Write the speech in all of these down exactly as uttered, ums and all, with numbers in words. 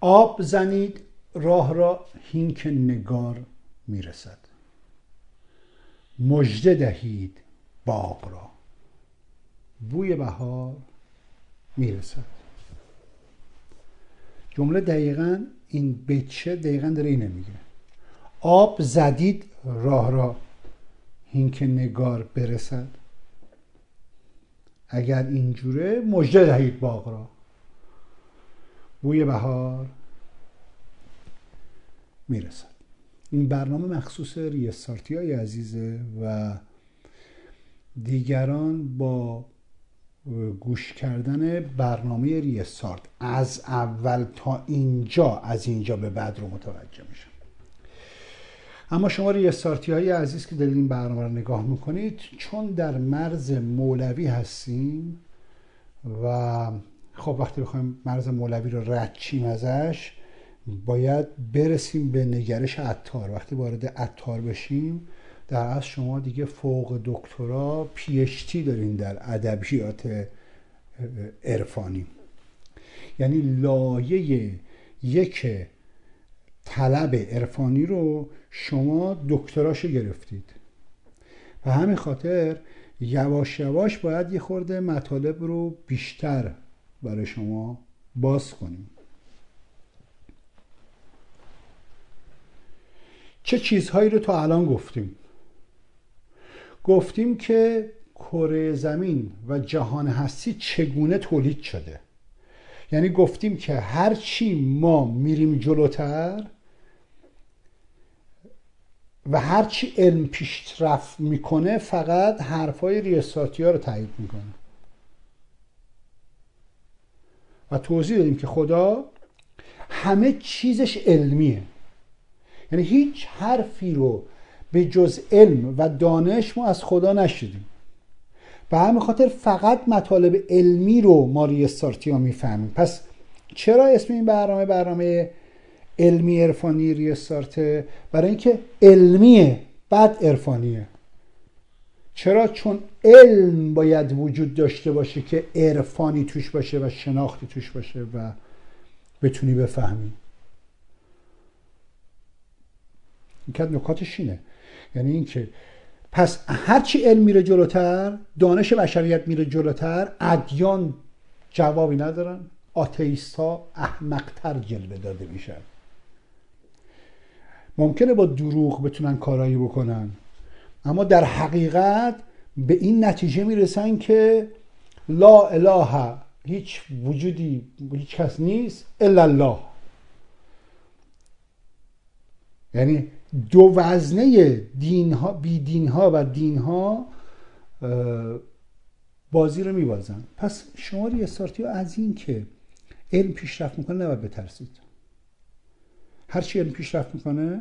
آب زنید راه را هین که نگار میرسد، مژده دهید باغ را بوی بهار میرسد. جمله دقیقاً این بیتشه دقیقاً داره اینه میگه. آب زدید راه را هین که نگار برسد، اگر اینجوره مژده دهید باغ را بوی بهار میرسد. این برنامه مخصوص ریستارتی های عزیزه و دیگران با گوش کردن برنامه ریستارت از اول تا اینجا، از اینجا به بعد رو متوجه میشن. اما شما ریستارتی های عزیز که دارید این برنامه رو نگاه میکنید، چون در مرز مولوی هستیم و خب وقتی بخوایم مرز مولوی رو رد چیم ازش، باید برسیم به نگرش عطار. وقتی وارد عطار بشیم، در اصل شما دیگه فوق دکترا پی اچ دی دارین در ادبیات عرفانی، یعنی لایه یک طلب عرفانی رو شما دکتراشو گرفتید و همین خاطر یواش یواش باید یه خورده مطالب رو بیشتر برای شما باز کنیم. چه چیزهایی رو تا الان گفتیم؟ گفتیم که کره زمین و جهان هستی چگونه تولید شده. یعنی گفتیم که هر چی ما میریم جلوتر و هر چی علم پیشرفت میکنه، فقط حرفای ریستارتی ها رو تایید میکنه. و توضیح دادیم که خدا همه چیزش علمیه، یعنی هیچ حرفی رو به جز علم و دانش ما از خدا نشدیم. به همین خاطر فقط مطالب علمی رو ما ریستارتی ها میفهمیم. پس چرا اسم این برنامه برنامه علمی عرفانی ریستارته؟ برای اینکه علمیه بعد عرفانیه. چرا؟ چون علم باید وجود داشته باشه که عرفانی توش باشه و شناختی توش باشه و بتونی بفهمی. این که نکاتش اینه، یعنی اینکه پس هرچی علم میره جلوتر، دانش بشریت میره جلوتر، ادیان جوابی ندارن، آتئیست ها احمق‌تر جلوه داده میشن. ممکنه با دروغ بتونن کارایی بکنن، اما در حقیقت به این نتیجه میرسن که لا اله، هیچ وجودی، هیچ کس نیست الا الله. یعنی دو وزنه دین ها، بی دین ها و دین ها بازی رو میبازن. پس شما ریستارتی ها از این که علم پیشرفت میکنه نباید بترسید. هرچی علم پیشرفت میکنه،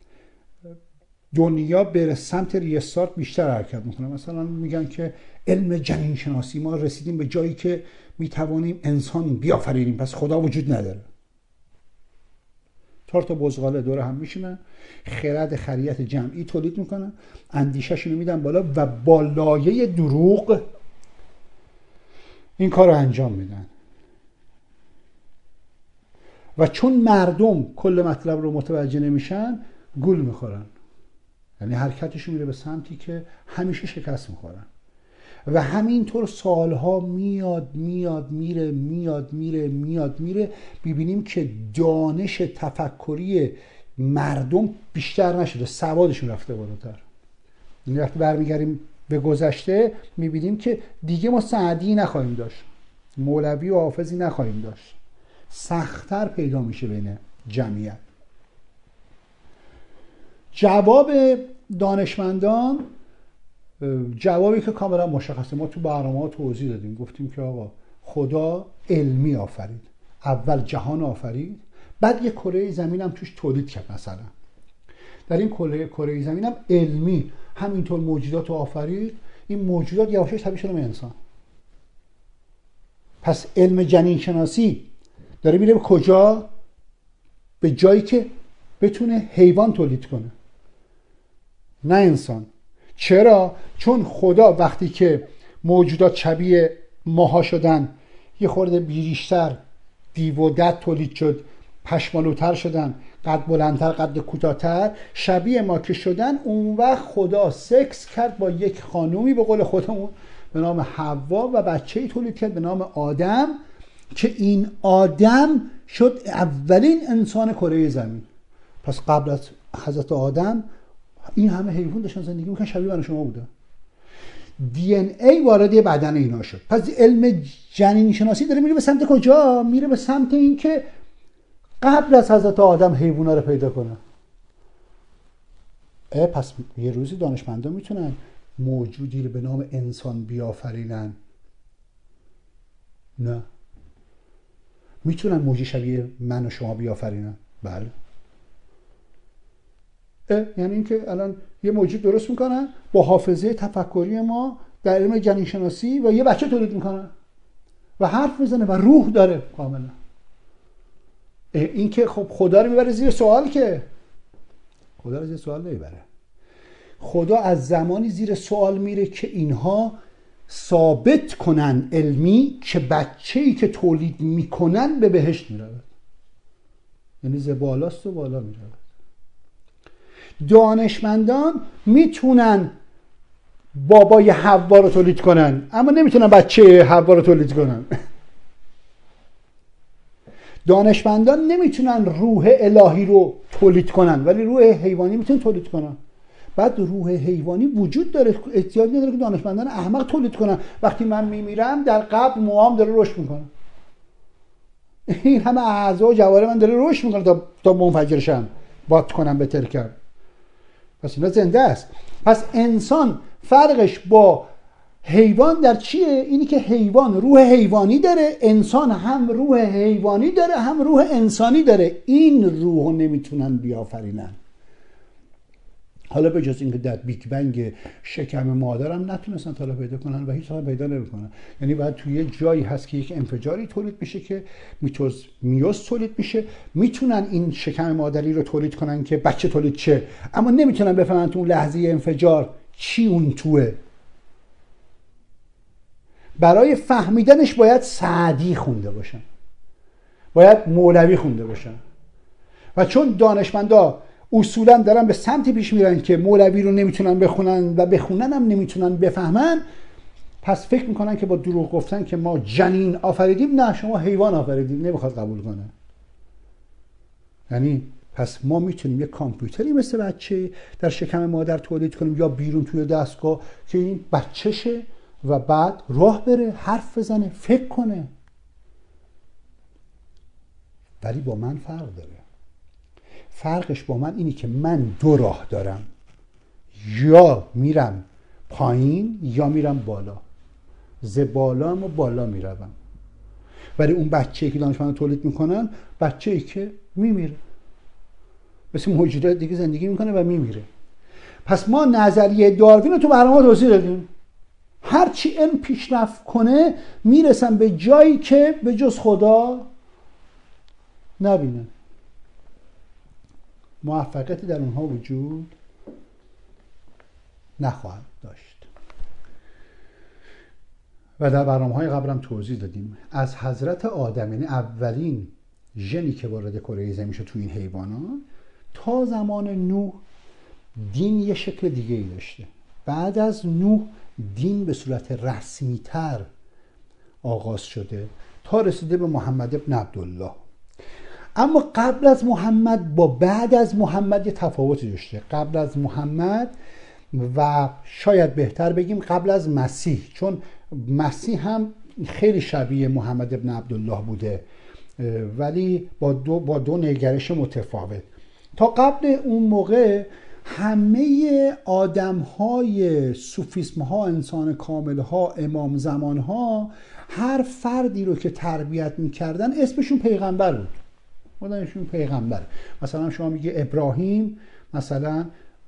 دنیا به سمت ریستارت بیشتر حرکت میکنه. مثلا میگن که علم جنین شناسی، ما رسیدیم به جایی که میتوانیم انسان بیافرینیم، پس خدا وجود نداره. چهار تا بزغاله دور هم میشینن، خرد خریت جمعی تولید میکنن، اندیشه‌شون رو میدن بالا و با لایه دروغ این کار رو انجام میدن. و چون مردم کل مطلب رو متوجه نمیشن، گول میخورن. یعنی حرکتشون میره به سمتی که همیشه شکست میخورن. و همینطور سالها میاد میاد میره میاد میره میاد میره ببینیم که دانش تفکری مردم بیشتر نشده، سوادشون رفته بالاتر. این وقتی برمیگردیم به گذشته میبینیم که دیگه ما سعدی نخواهیم داشت، مولوی و حافظی نخواهیم داشت، سخت‌تر پیدا میشه بین جمعیت. جواب دانشمندان جوابی که کاملا مشخصه، ما تو برنامه‌ها توضیح دادیم، گفتیم که آقا خدا علمی آفرید، اول جهان آفرید، بعد یه کره زمین هم توش تولید کرد. مثلا در این کره کره زمین هم علمی همینطور موجودات رو آفرید. این موجودات یواشاش تبدیل شدن به انسان. پس علم جنین شناسی داره میره به کجا؟ به جایی که بتونه حیوان تولید کنه، نه انسان. چرا؟ چون خدا وقتی که موجودات شبیه ماها شدن، یه خورده بیریشتر دیو و دد تولید شد، پشمالوتر شدن، قد بلندتر قد کوتاه‌تر، شبیه ما که شدن، اون وقت خدا سکس کرد با یک خانومی به قول خودمون به نام حوا و بچه‌ای تولید کرد به نام آدم که این آدم شد اولین انسان کره زمین. پس قبل از حضرت آدم این همه حیوان داشتن زندگی می‌کردن، شبیه من شما بودن. دی ان ای وارد بدن اینا شد. پس علم جنین شناسی داره میره به سمت کجا؟ میره به سمت این که قبل از حضرت آدم حیوونا رو پیدا کنه. پس یه روزی دانشمندان میتونن موجودی رو به نام انسان بیافرینن؟ نه. میتونن موجود شبیه من و شما بیافرینن؟ بله. یعنی اینکه الان یه موجود درست میکنن با حافظه تفکری ما در علم جنین شناسی و یه بچه تولید میکنن و حرف میزنه و روح داره کاملا. این که خب خدا رو میبره زیر سوال، که خدا رو زیر سوال نمیبره. خدا از زمانی زیر سوال میره که اینها ثابت کنن علمی که بچه‌ای که تولید میکنن به بهشت میرود، یعنی ز بالاست و بالا میرود. دانشمندان میتونن بابای حوا رو تولید کنن اما نمیتونن بچه حوا رو تولید کنن. دانشمندان نمیتونن روح الهی رو تولید کنن ولی روح حیوانی میتونن تولید کنن. بعد روح حیوانی وجود داره، احتیاج نداره که دانشمندان احمق تولید کنن. وقتی من میمیرم در قبر موام داره رشد میکنه، این همه اعضا و جوارح من داره رشد میکنه تا تا منفجر شم، باد کنم به ترکم. پس اینا زنده است. پس انسان فرقش با حیوان در چیه؟ اینی که حیوان روح حیوانی داره، انسان هم روح حیوانی داره هم روح انسانی داره. این روح رو نمیتونن بیافرینن. حالا به جز اینکه در بیگ بنگ شکم مادرم نتونستن تا پیدا کنن و هیچ وقت پیدا نمیکنن. یعنی باید توی یه جایی هست که یک انفجاری تولید میشه که میتوز میوز تولید میشه، میتونن این شکم مادری رو تولید کنن که بچه تولید شه، اما نمیتونن بفهمن تو اون لحظه انفجار چی اون توه. برای فهمیدنش باید سعدی خونده باشن، باید مولوی خونده باشن. و چون دانشمندا اصولا دارن به سمتی پیش میرن که مولوی رو نمیتونن بخونن و بخونن هم نمیتونن بفهمن، پس فکر میکنن که با دروغ گفتن که ما جنین آفریدیم، نه شما حیوان آفریدیم، نمیخواد قبول کنه. یعنی پس ما میتونیم یک کامپیوتری مثل بچه در شکم مادر تولید کنیم یا بیرون توی دستگاه که این بچه‌شه و بعد راه بره، حرف بزنه، فکر کنه. ولی با من فرق داره. فرقش با من اینی که من دو راه دارم، یا میرم پایین یا میرم بالا. ز بالا هم و بالا میروم. ولی اون بچه‌ای که دانشمندان تولید میکنن بچه‌ای که میمیره، مثل موجودات دیگه زندگی میکنه و میمیره. پس ما نظریه داروین رو تو برنامه توضیح دادیم. هرچی علم پیشرفت کنه میرسن به جایی که به جز خدا نبینن. موفقیتی در اونها وجود نخواهد داشت. و در برنامه‌های قبلم توضیح دادیم از حضرت آدم، یعنی اولین ژنی که وارد کره زمین شد تو این حیوانات، تا زمان نوح دین یه شکل دیگه ای داشته. بعد از نوح دین به صورت رسمی تر آغاز شده تا رسیده به محمد ابن عبدالله. اما قبل از محمد با بعد از محمد یه تفاوتی داشته. قبل از محمد و شاید بهتر بگیم قبل از مسیح، چون مسیح هم خیلی شبیه محمد ابن عبدالله بوده ولی با دو با دو نگرش متفاوت. تا قبل اون موقع همه آدم‌های سوفیسم‌ها، انسان کامل‌ها، امام زمان‌ها، هر فردی رو که تربیت می‌کردن اسمشون پیغمبر بود. خودشون پیغمبر. مثلا شما میگه ابراهیم مثلا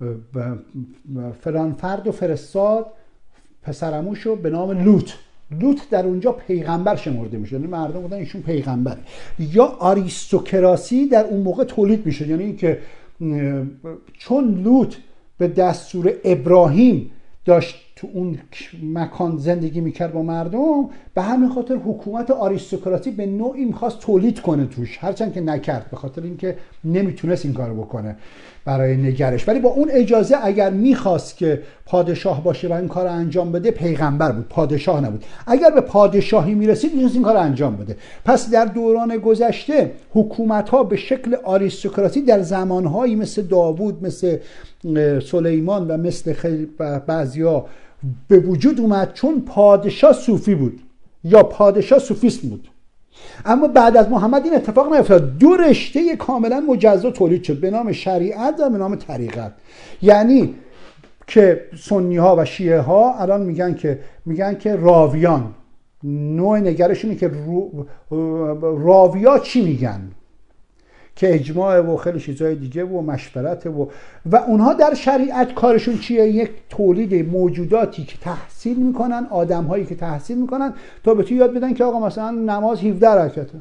فلان فرد و فرستاد پسرموشو به نام لوط. لوط در اونجا پیغمبر شمرده میشه، یعنی مردم بودن ایشون پیغمبر. یا آریستوکراسی در اون موقع تولید میشه، یعنی اینکه چون لوط به دستور ابراهیم داشت تو اون مکان زندگی میکرد با مردم، به همین خاطر حکومت آریستوکراتی به نوعی میخواست تولید کنه توش، هرچند که نکرد به خاطر اینکه نمیتونست این کارو بکنه برای نگرش. ولی با اون اجازه اگر میخواست که پادشاه باشه و این کار انجام بده، پیغمبر بود، پادشاه نبود. اگر به پادشاهی میرسید میتونست این کار انجام بده. پس در دوران گذشته حکومت ها به شکل آریستوکراتی در زمانهایی مثل داوود، مثل سلیمان و مثل خیلی بعضیا به وجود اومد چون پادشاه صوفی بود یا پادشاه صوفیست بود. اما بعد از محمد این اتفاق نیفتاد. دو رشته کاملا مجزا تولید شد به نام شریعت و به نام طریقت. یعنی که سنی ها و شیعه ها الان میگن که میگن که راویان، نوع نگرشونه که رو... راویا چی میگن، که اجماع و خیلی چیزای دیگه و مشورت و و اونها در شریعت کارشون چیه؟ یک تولید موجوداتی که تحصیل میکنن، آدم هایی که تحصیل میکنن تا به تو یاد بدن که آقا مثلا نماز هفده رکعته،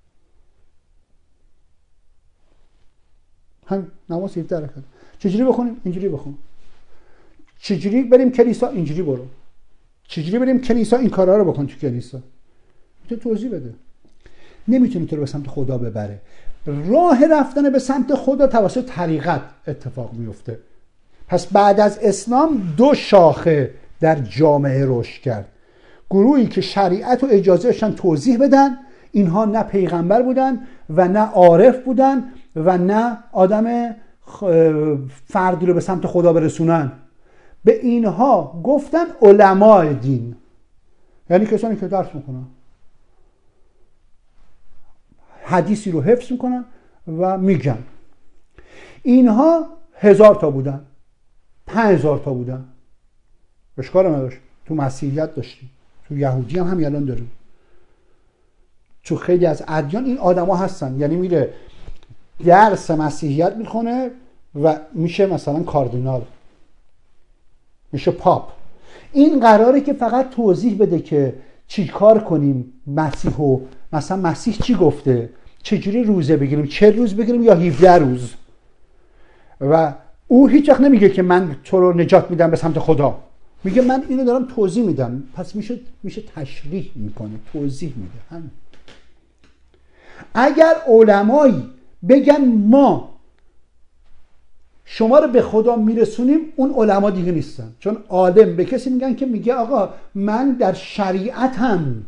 هم نماز هفده رکعته، چجوری بخونیم؟ اینجوری بخون. چجوری بریم کلیسا؟ اینجوری برو. چجوری بریم کلیسا؟ این کارا رو بکن تو کلیسا. میتونه توضیح بده. نمیتونه تو رو به سمت خدا ببره. راه رفتن به سمت خدا توسط طریقت اتفاق میفته. پس بعد از اسلام دو شاخه در جامعه رشد کرد. گروهی که شریعت و اجازه داشتن توضیح بدن، اینها نه پیغمبر بودن و نه عارف بودن و نه آدم فردی رو به سمت خدا برسونن. به اینها گفتن علماء دین، یعنی کسانی که درس میکنن، حدیثی رو حفظ میکنن و میگن. اینها هزار تا بودن، پنج هزار تا بودن، اشکال نداشت. تو مسیحیت داشتیم، تو یهودی هم همین الان داریم، تو خیلی از ادیان این آدما هستن. یعنی میره درس مسیحیت میخونه و میشه مثلا کاردینال، میشه پاپ. این قراره که فقط توضیح بده که چی کار کنیم مسیحو، مثلا مسیح چی گفته، چجوری روزه بگیریم، چه روز بگیریم یا هفده روز. و او هیچ وقت نمیگه که من تو رو نجات میدم به سمت خدا، میگه من اینو دارم توضیح میدم. پس میشه میشه تشریح میکنه، توضیح میده. همین. اگر علمایی بگن ما شما رو به خدا میرسونیم، اون علما دیگه نیستن. چون عالم به کسی میگن که میگه آقا من در شریعتم،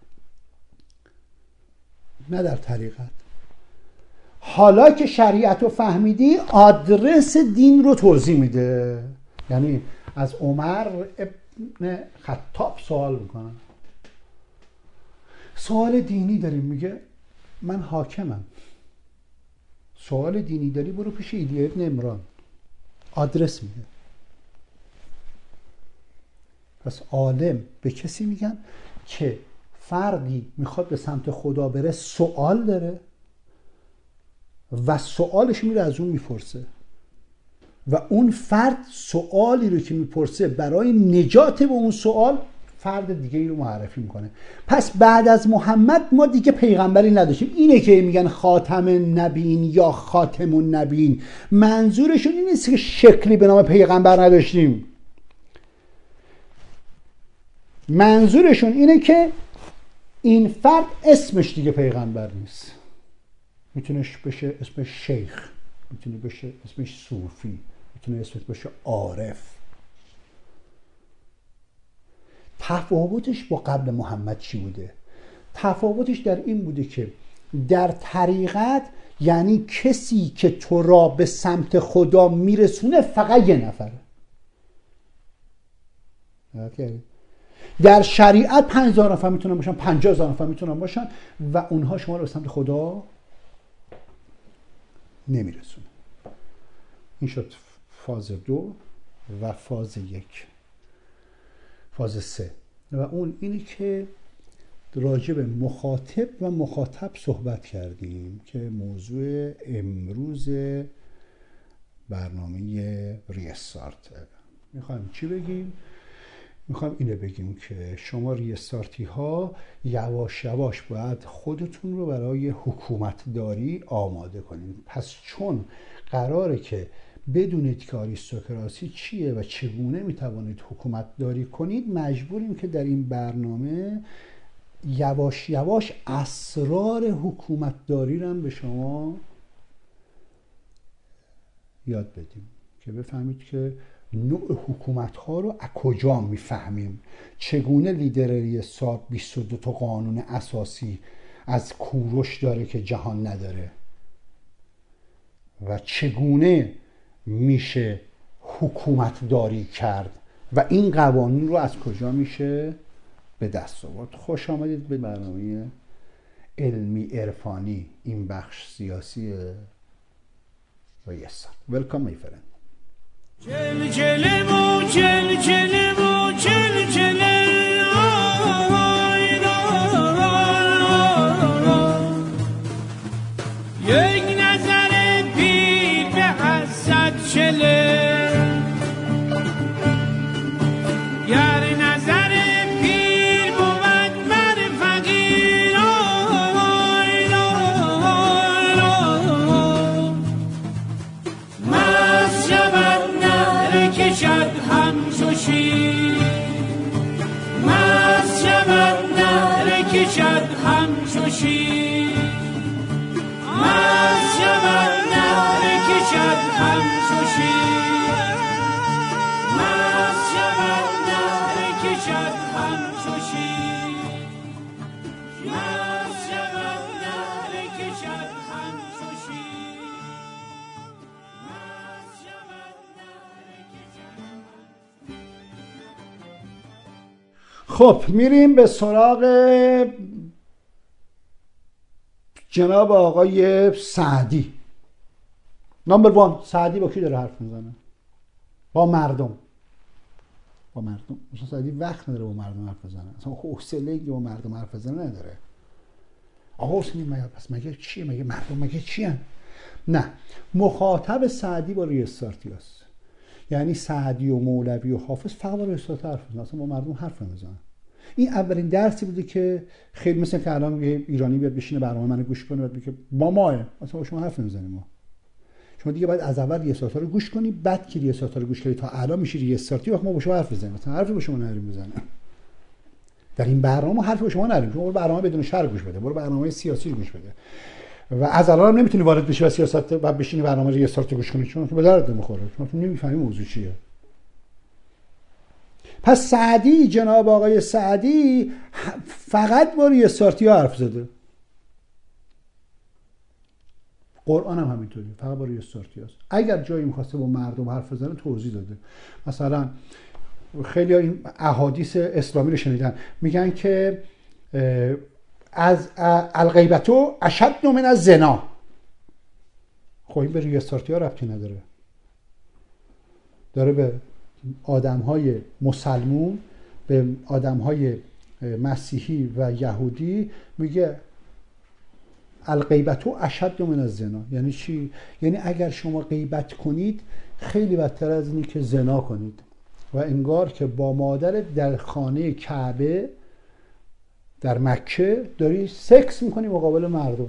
نه در طریقت. حالا که شریعت رو فهمیدی، آدرس دین رو توضیح میده. یعنی از عمر ابن خطاب سوال میکنن، سوال دینی داریم، میگه من حاکمم. سوال دینی داری برو پیش ایلی ابن عمران، آدرس میده. پس عالم به کسی میگن که فردی میخواد به سمت خدا بره، سوال داره و سوالش میره از اون میپرسه و اون فرد سوالی رو که میپرسه برای نجات به اون سوال فرد دیگه ای رو معرفی میکنه. پس بعد از محمد ما دیگه پیغمبری نداشتیم. اینه که میگن خاتم نبیین یا خاتم النبیین. منظورشون این نیست که شکلی به نام پیغمبر نداشتیم، منظورشون اینه که این فرد اسمش دیگه پیغمبر نیست. میتونه بشه اسمش شیخ، میتونه بشه اسمش صوفی، میتونه اسمش بشه عارف. تفاوتش با قبل محمد چی بوده؟ تفاوتش در این بوده که در طریقت یعنی کسی که تو را به سمت خدا میرسونه فقط یه نفره. در شریعت پنج هزار نفر میتونن باشن، پنجاه هزار نفر میتونن باشن و اونها شما رو به سمت خدا نمیرسونه. این شد فاز دو و فاز یک. فاز سه و اون اینی که راجع به مخاطب و مخاطب صحبت کردیم که موضوع امروز برنامه ریستارت. میخوایم چی بگیم؟ میخوایم اینو بگیم که شما ریستارتی ها یواش یواش باید خودتون رو برای حکومت داری آماده کنیم. پس چون قراره که بدونید که آریستوکراسی چیه و چگونه میتوانید حکومت داری کنید، مجبوریم که در این برنامه یواش یواش اسرار حکومت داری رو هم به شما یاد بدیم که بفهمید که نوع حکومت ها رو از کجا میفهمیم، چگونه لیدر ریاست بیست و دو تا قانون اساسی از کوروش داره که جهان نداره و چگونه میشه حکومت داری کرد و این قوانین رو از کجا میشه به دست آورد. خوش آمدید به برنامه علمی عرفانی این بخش سیاسی ریاست. Welcome my friend. جل جلمو جل جلمو جل جل یک نظر پیر به حسد چله گر نظر پیر بود بر فقیر مست شود نهر کشد همچو شیر مست شود نهر کشد همچو شیر مست شود نهر کشد همچو شیر مست شود نهر کشد همچو شیر مست شود نهر کشد همچو شیر مست شود نهر کشد. خب میریم به سراغ جناب آقای سعدی. نمبر وان، سعدی با کی داره حرف میزنه؟ با مردم. با مردم. مثلا سعدی وقت نداره با مردم حرف بزنه، اصلا حوصله با مردم حرف بزنه نداره. آقا حسینی مگه پس مگه چیه؟ مگه مردم مگه چی هن؟ نه، مخاطب سعدی با ریاستارتی هست. یعنی سعدی و مولوی و حافظ فقط با ریاستارتی حرف میزنن، اصلا با مردم حرف نمیزنن. این اولین درسی بوده که خیلی مثل که الان یه ایرانی بیاد بشینه برنامه منو گوش کنه، بعد میگه ما ماه اصلا با شما حرف نمیزنیم. ما شما دیگه باید از اول ریاست‌ها رو گوش کنی، بعد که ریاست‌ها رو گوش کنی تا الان میشه ریاستارتی، وقت ما با شما حرف بزنیم. مثلا حرفی با شما نریم بزنه. در این برنامه حرفی با شما نریم. شما برنامه بدون شرح گوش بده، برو برنامه سیاسی رو گوش بده. و از الان هم نمیتونی وارد بشی و سیاست و بشینی برنامه ریاستارتی گوش کنی، چون به درد نمیخوره. چون تو نمیفهمی موضوع چیه. پس سعدی، جناب آقای سعدی فقط با ریاستارتی ها حرف زده. قرآن هم همینطوری، فقط با ریاستارتی هست. اگر جایی میخواسته با مردم حرف بزنه توضیح داده. مثلا خیلی این احادیث اسلامی رو شنیدن، میگن که از الغیبتو اشد من از زنا. خب این به ریاستارتی ها ربطی نداره، داره به آدم‌های مسلمون، به آدم‌های مسیحی و یهودی میگه الغیبتو اشد من الزنا. یعنی چی؟ یعنی اگر شما غیبت کنید خیلی بدتر از اینی که زنا کنید. و انگار که با مادر در خانه کعبه در مکه داری سکس میکنی مقابل مردم.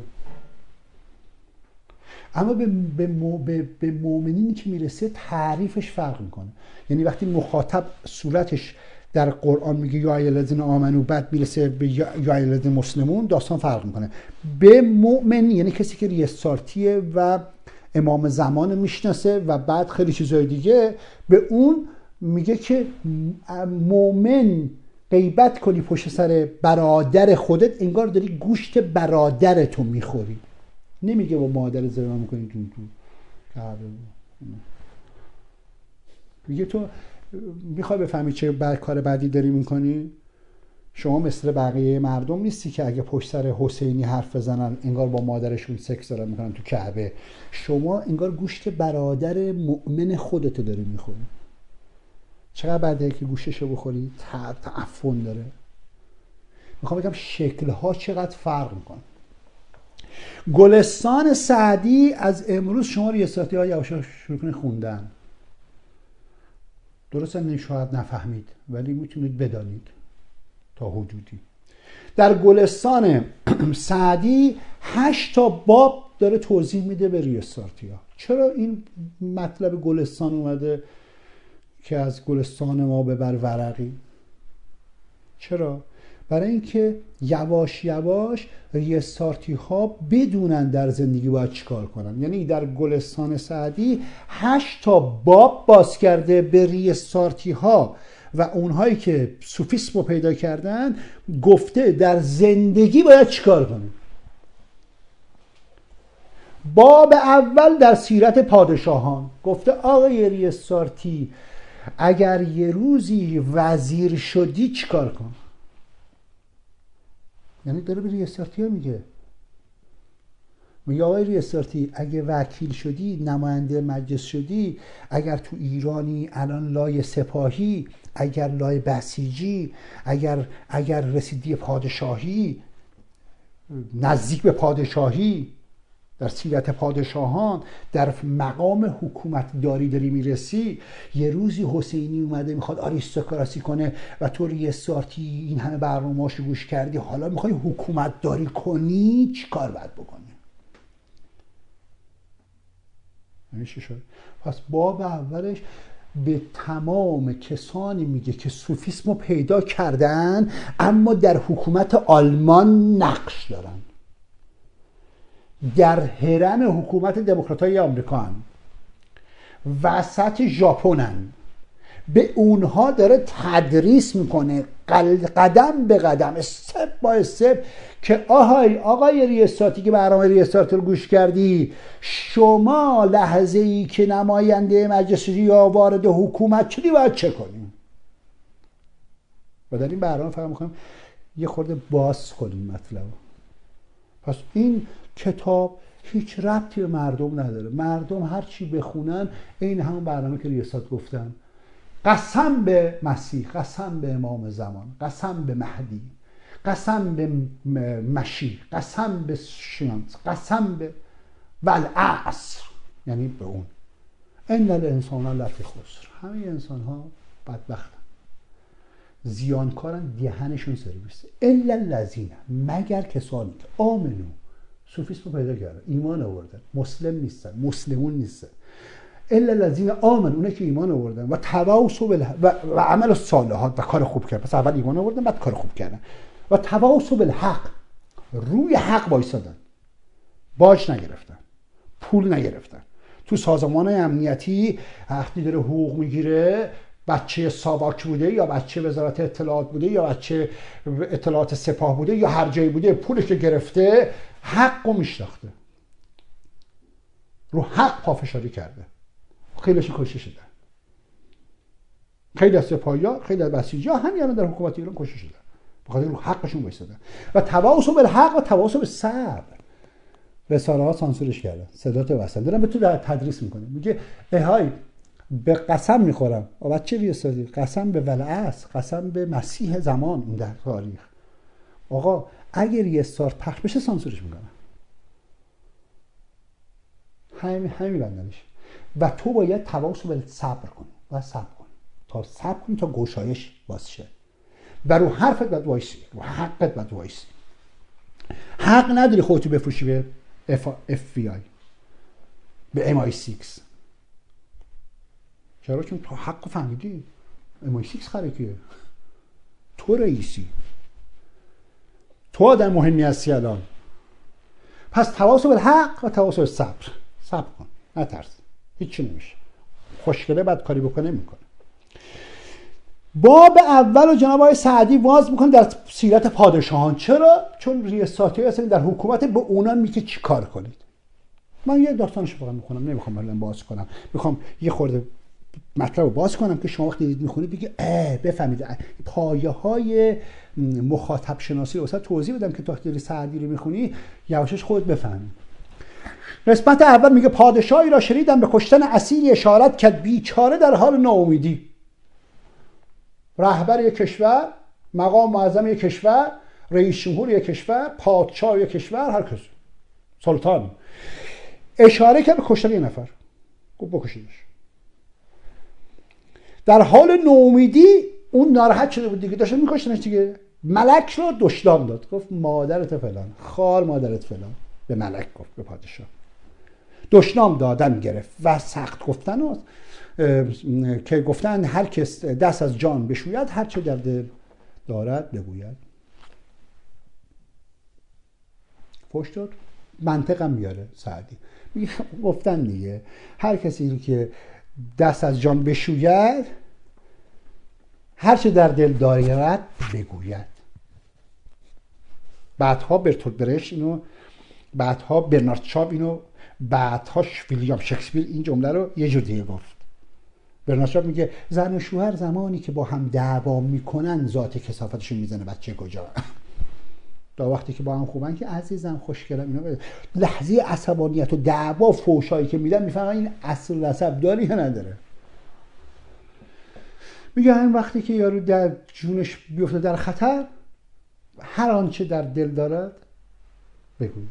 اما به, به, به, به مؤمنینی که میرسه تعریفش فرق میکنه. یعنی وقتی مخاطب صورتش در قرآن میگه یا ایها الذین آمنو، بعد میرسه به یا ایها الذین مسلمون، داستان فرق میکنه. به مؤمن یعنی کسی که ریاستارتیه و امام زمان میشناسه و بعد خیلی چیزای دیگه، به اون میگه که مؤمن غیبت کنی پشت سر برادر خودت، انگار داری گوشت برادرتو میخوری. نمیگه با مادر زنا میکنی تو تو میگه تو میخوای بفهمی چه بعد کار بعدی داری میکنی. شما مثل بقیه مردم نیستی که اگه پشت سر حسینی حرف بزنن انگار با مادرشون سکس دارن میکنن تو کعبه. شما انگار گوشت برادر مؤمن خودتو داری میخوری. چقدر بعده که گوشتشو بخوری تعفن داره. میخوام بگم شکلها چقدر فرق میکنه. گلستان سعدی از امروز شما ریاستارتی های یواش شروع کنید خوندن. درسته شاید نفهمید ولی میتونید بدانید تا حدودی. در گلستان سعدی هشت تا باب داره توضیح میده به ریاستارتی ها. چرا این مطلب گلستان اومده که از گلستان ما ببر ورقی؟ چرا؟ برای اینکه یواش یواش ریستارتی ها بدونن در زندگی باید چیکار کنن. یعنی در گلستان سعدی هشت تا باب باز کرده به ریستارتی ها و اونهایی که سوفیسم رو پیدا کردن، گفته در زندگی باید چیکار کنن. باب اول در سیرت پادشاهان گفته آقای ریستارتی اگر یه روزی وزیر شدی چیکار کن. یعنی داره به ریستارتی ها میگه میگه آقای ریستارتی اگه وکیل شدی، نماینده مجلس شدی، اگر تو ایرانی الان لای سپاهی، اگر لای بسیجی، اگر اگر رسیدی پادشاهی، نزدیک به پادشاهی، در سیرت پادشاهان در مقام حکومت داری داری میرسی، یه روزی حسینی اومده میخواد آریستوکراسی کنه و تو ریستارتی این همه برنامه‌اشو گوش کردی، حالا میخوای حکومت داری کنی، چی کار باید بکنی؟ یعنی چی شد؟ پس باب اولش به تمام کسانی میگه که سوفیسم رو پیدا کردن اما در حکومت آلمان نقش دارن، در حرم حکومت دموکراتای آمریکا هن، وسط ژاپنن، به اونها داره تدریس میکنه قدم به قدم، استپ با استپ که آهای آقای ریستارتی که برنامه ریستارت رو گوش کردی، شما لحظه ای که نماینده مجلس یا وارد حکومت شدی باید چه کنیم. و در این برنامه فقط میخوایم یه خورده باز کنیم مطلب. پس این کتاب هیچ ربطی به مردم نداره. مردم هر چی بخونن این همون برنامه که ریاست گفتن، قسم به مسیح، قسم به امام زمان، قسم به مهدی، قسم به مشی، قسم به شیانس، قسم به والعصر، یعنی به اون ان الانسان لفی خسر، همه انسان ها بدبختن، زیانکارن، دهنشون سرویسه، الا الذین، مگر کسانی که آمنو، سوفیسم رو پیدا کردن، ایمان آوردن، مسلم نیستن، مسلمون نیستن، الا الذین آمنوا، اونه که ایمان آوردن و تواصوا بالحق و, و عمل الصالحات و کار خوب کردن. پس اول ایمان آوردن بعد کار خوب کردن. و تواصوا بالحق، روی حق وایسادن، باج نگرفتن، پول نگرفتن. تو سازمان امنیتی وقتی داره حقوق میگیره، بچه ساواک بوده یا بچه وزارت اطلاعات بوده یا بچه اطلاعات سپاه بوده یا هر جایی بوده، پولش که گرفته حق رو میشناخته، رو حق پافشاری کرده، خیلیش کشته شدن، خیلی از سپاهی‌ها، خیلی از بسیجی‌ها همین الان در حکومت ایران کشته شدن به خاطر رو حقشون وایسادن. و تواصل بالحق و تواصل بالصبر. رساله ها سانسورش کردن، صدات وصل دارن به تو در تدریس میکنه، میگه اهای به قسم میخورم و بچه ریاستادی، قسم به والعصر، قسم به مسیح زمان این در تاریخ، آقا اگر ریاستار پخش بشه سانسورش میکنن، همین همین بندنش. و تو باید تواصل به صبر کنی و صبر کنی تا صبر کنی تا گشایش باز شه. و رو حرفت باید وایسی، رو حقت باید وایسی. حق نداری خودتو بفروشی به اف بی آی، به ام آی سیکس. چرا؟ چون تو حق فهمیدی ام آی سیکس خرکیه، تو رئیسی، تو آدم مهمی هستی الان. پس تواصل به حق و تواصل به صبر. صبر کن، نترس، هیچی نمیشه. خوشگله بعد کاری بکنه میکنه. باب اول و جناب آقای سعدی واز میکنه در سیرت پادشاهان. چرا؟ چون ریاستاتی هستن در حکومت، به اونا میگه چی کار کنید. من یه داستانش فقط میخونم، نمیخوام الان باز کنم، میخوام یه خورده مطلب رو باز کنم که شما وقتی میخونید بگید اه بفهمید پایه های مخاطب شناسی رو توضیح بدم که تا وقتی سعدی رو میخونی یواشش خودت بفهمید. قسمت اول میگه پادشاهی را شنیدم به کشتن اسیری اشارت کرد، بیچاره در حال ناامیدی. رهبر یک کشور، مقام معظم یک کشور، رئیس جمهور یک کشور، پادشاه یک کشور، هر کس، سلطان، اشاره کرد به کشتن یک نفر، گفت بکشیدش. در حال ناامیدی اون ناراحت شده بود دیگه، داشتن میکشتنش دیگه. ملک رو دشنام داد، گفت مادرت فلان، خار مادرت فلان، به ملک گفت، به پادشاه. دشنام دادن گرفت و سخت گفتن و که گفتن هر کس دست از جان بشوید هر چه در دل دارد بگوید. فوش داد. منطقم میاره سعدی، میگه گفتن دیگه هر کسی که دست از جان بشوید هر چه در دل دارد بگوید. بعدها برتولد برشت اینو، بعدها برنارد شاو اینو، بعدها ویلیام شکسپیر این جمله رو یه جور دیگه گفت. برنارد شاو میگه زن و شوهر زمانی که با هم دعوا میکنن ذات کثافتشون میزنه بچه کجا. تا وقتی که با هم خوبن که عزیزم خوشگلم اینا، لحظه عصبانیت و دعوا فوشایی که میدن میفهمن این اصل نسب داره یا نداره. میگه همین وقتی که یارو در جونش بیفته در خطر هر آنچه در دل دارد بگوید.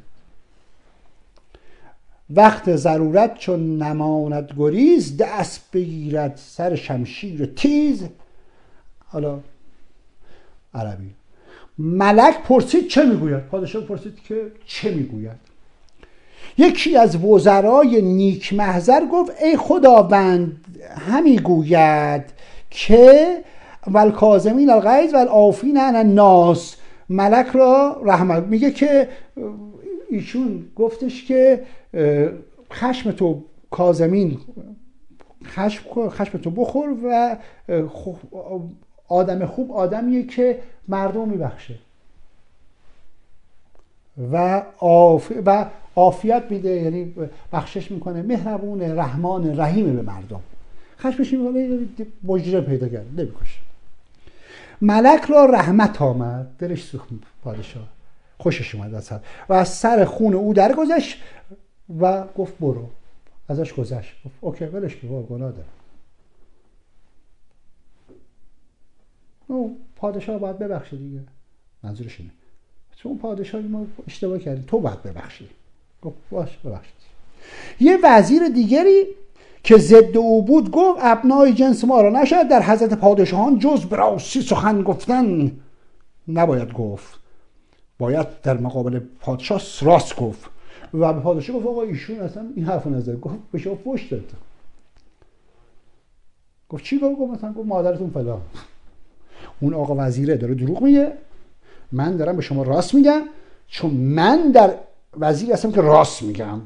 وقت ضرورت چون نماند گریز دست بگیرد سر شمشیر تیز. حالا عربی. ملک پرسید چه میگوید؟ پادشاه پرسید که چه میگوید؟ یکی از وزرای نیک محضر گفت ای خداوند همی گوید که والکاظمین الغیظ والعافین عن الناس. ملک را رحمت میگه که ایشون گفتش که خشم تو کاظمین، خشم خشم تو بخور و آدم خوب آدمیه که مردم میبخشه و عاف... و عافیت میده، یعنی بخشش میکنه، مهربون رحمان رحیمه به مردم. خشمش میکنه مجرم پیدا کرد نمیکشه. ملک را رحمت آمد، دلش سوخت پادشاه، خوشش اومد از و از سر خون او درگذشت و گفت برو. ازش گذشت، گفت اوکی ولش کن، گناه داره. او پادشاه باید ببخشه دیگه، منظورش اینه. چون پادشاه ما اشتباه کردیم تو باید ببخشی. گفت باش ببخشید. یه وزیر دیگری که ضد او بود گفت ابنای جنس ما را نشد در حضرت پادشاهان جز به راستی سخن گفتن نباید گفت، باید در مقابل پادشاه راست گفت. و به پادشاه گفت آقا ایشون اصلا این حرفو نزد. گفت به شما فحش داد. گفت چی گفت؟ مثلا گفت مادرتون فلان. اون آقا وزیره داره دروغ میگه، من دارم به شما راست میگم چون من در وزیر هستم که راست میگم.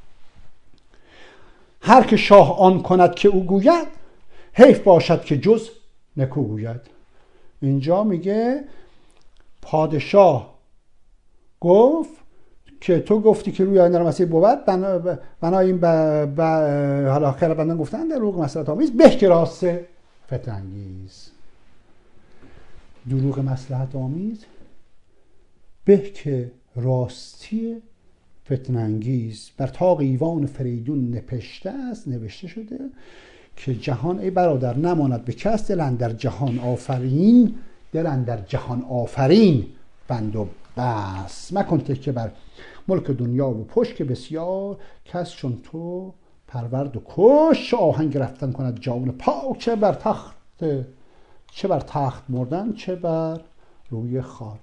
هر که شاه آن کند که او گوید حیف باشد که جز نکو گوید. اینجا میگه پادشاه گفت که تو گفتی که روی آینده مسیح بود، بنابراین حالا خیلی بندن گفتن در روغ مصلحت آمیز به که راست فتنه انگیز. دروغ مصلحت آمیز به که راستی فتنه انگیز. بر طاق ایوان فریدون نپشته است، نوشته شده که جهان ای برادر نماند به کس، دل اندر جهان آفرین، دل اندر جهان آفرین بند و بس. مکن تکیه بر ملک دنیا و پشت که بسیار کس چون تو پرورد و کش. آهنگ رفتن کند جان پاک، چه بر تخت چه بر تخت مردن چه بر روی خاک.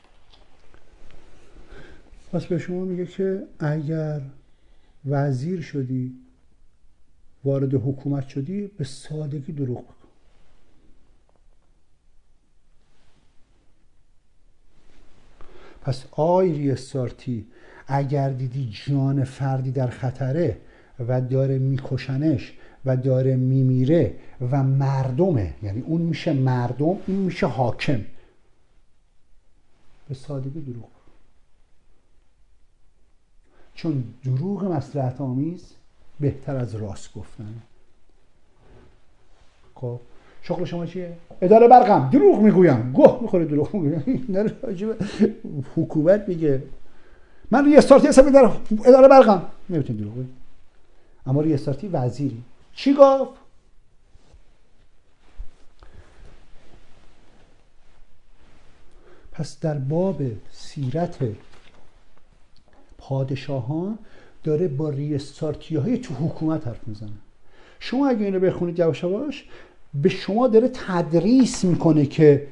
پس به شما میگه که اگر وزیر شدی، وارد حکومت شدی، به سادگی دروغ بکن. پس آیری استارتی اگر دیدی جان فردی در خطره و داره میکشنش و داره میمیره و مردمه، یعنی اون میشه مردم، این میشه حاکم، به سادگی دروغ بکن. چون دروغ مصلحت آمیز بهتر از راست گفتن. خب شغل شما چیه؟ اداره برقم دروغ میگویم، گوه میخوره دروغ میگویم. حکومت میگه من ریاستارتی هستم در اداره برقم، نمیتونی دروغ بگی. اما ریاستارتی وزیری چی گفت؟ پس در باب سیرت پادشاهان داره با ریاستارتی های تو حکومت حرف میزنه. شما اگه اینو بخونید یواش یواش به شما داره تدریس میکنه که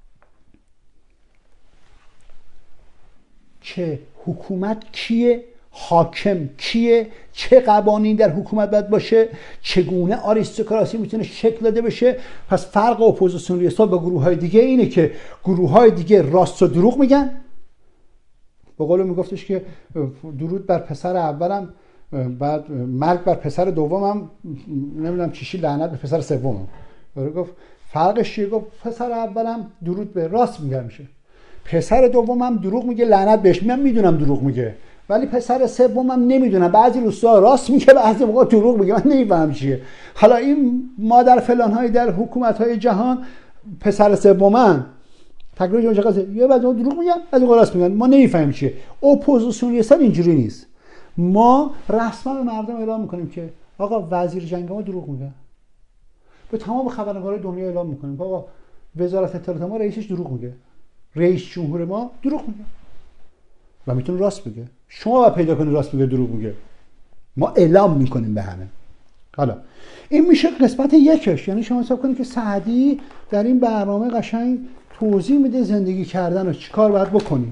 که حکومت کیه، حاکم کیه، چه قوانین در حکومت باید باشه، چگونه آریستوکراسی میتونه شکل داده بشه. پس فرق اپوزیسیون ریاست با گروه های دیگه اینه که گروه های دیگه راست و دروغ میگن. به قول میگفتش که درود بر پسر اولم، بعد مرگ بر پسر دومم، نمیدونم چیشی لعنت به پسر سومم. گفت فرقش چیه؟ گفت پسر اولم درود به راست میگه میشه، پسر دومم دروغ میگه لعنت بهش. من میدونم دروغ میگه، ولی پسر سومم نمیدونم، بعضی روستا راست میگه بعضی موقع دروغ میگه، من نمیفهم چیه. حالا این مادر فلان های در حکومت های جهان پسر سومن تقریبا مشخصه، یه بعضی دروغ میگن بعضی راست میگن، ما نمیفهمیم چیه. اپوزیسیونیست اینجوری نیست. ما رسما به مردم اعلام میکنیم که آقا وزیر جنگ ما دروغ میگه، به تمام خبرنگارای دنیا اعلام میکنیم آقا وزارت اطلاعات ما رئیسش دروغ میگه، رئیس جمهور ما دروغ میگه و میتونه راست بگه. شما باید پیدا کنید راست میگه دروغ میگه، ما اعلام میکنیم به همه. حالا این میشه قسمت یکش، یعنی شما حساب کنید که سعدی در این برنامه قشنگ توضیح میده زندگی کردن رو چیکار باید بکنیم.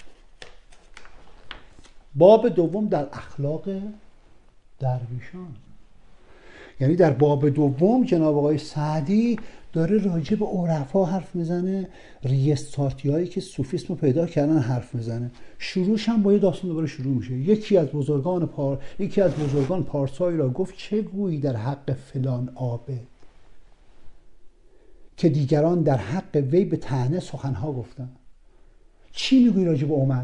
باب دوم در اخلاق درویشان، یعنی در باب دوم جناب آقای سعدی داره راجع به عرفا حرف میزنه، ریستارتی هایی که صوفیسم رو پیدا کردن حرف میزنه. شروعش هم با یه داستان دوباره شروع میشه. یکی از بزرگان پار یکی از بزرگان پارسایی را گفت چه گویی در حق فلان عابد که دیگران در حق وی به طعنه سخنها گفتن. چی میگویی راجع به عمر؟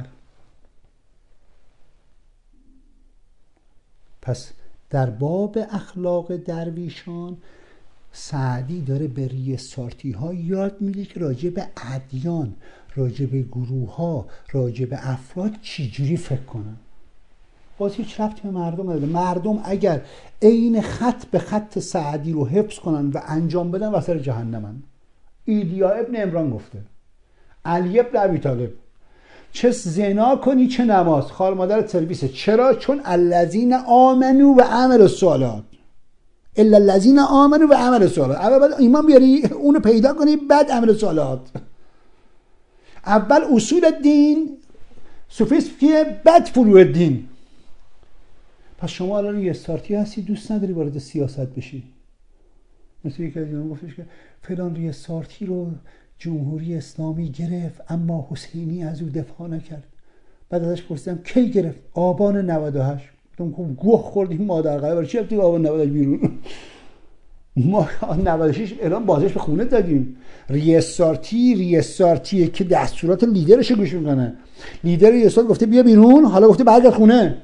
پس در باب اخلاق درویشان سعدی داره به ریستارتی ها یاد میده که راجع به ادیان، راجع به گروه ها، راجع به افراد چجوری فکر کنن. باز هیچ ربطی به مردم نداره. مردم اگر عین خط به خط سعدی رو حفظ کنن و انجام بدن واسه جهنمن. ایلیا ابن عمران گفته، علی ابن ابی طالب، چه زنا کنی چه نماز، خال مادرت سرویسه. چرا؟ چون الذین آمنو و عملوا الصالحات، الا الذین آمنوا و عملوا الصالحات. اول بعد ایمان بیاری، اونو پیدا کنی، بعد عمل الصالحات. اول اصول دین، سوفیسم که بعد فروع الدین. پس شما الان یه استارتی هستی، دوست نداری وارد سیاست بشی. مثل یکی از اینا گفتش که فلان ریستارتی رو جمهوری اسلامی گرفت اما حسینی از او دفاع نکرد. بعد ازش پرسیدم کی گرفت؟ آبان نود و هشت. گفتم گوه خوردیم مادر قهوه، برای چی رفتی آبان نود و هشت بیرون؟ ما نود و شش الان بازش به خونه دادیم. ریستارتی ریستارتیه که دستورات لیدرش گوش میکنه. لیدر ریستارت گفته بیا بیرون، حالا گفته برگرد خونه.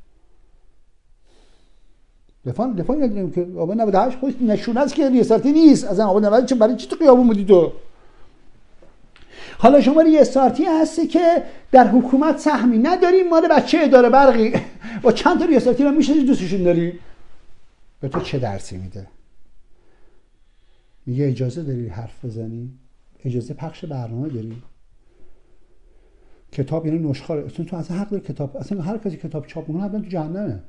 دفاع دفاع نداریم که آبان نود و هشت خودش نشونه است که ریستارتی نیست. اصلا آبان نود و هشت برای چی تو خیابون بودی تو؟ حالا شما ریستارتی هستی که در حکومت سهمی نداری، مال بچه اداره برقی با چند تا ریستارتی رو میشه دوستشون داری. به تو چه درسی میده؟ میگه اجازه داری حرف بزنی؟ اجازه پخش برنامه داری؟ کتاب یعنی نشخوار. اصلا تو اصلا حق داری کتاب، اصلا هر کسی کتاب چاپ میکنه حتما تو جهنمه.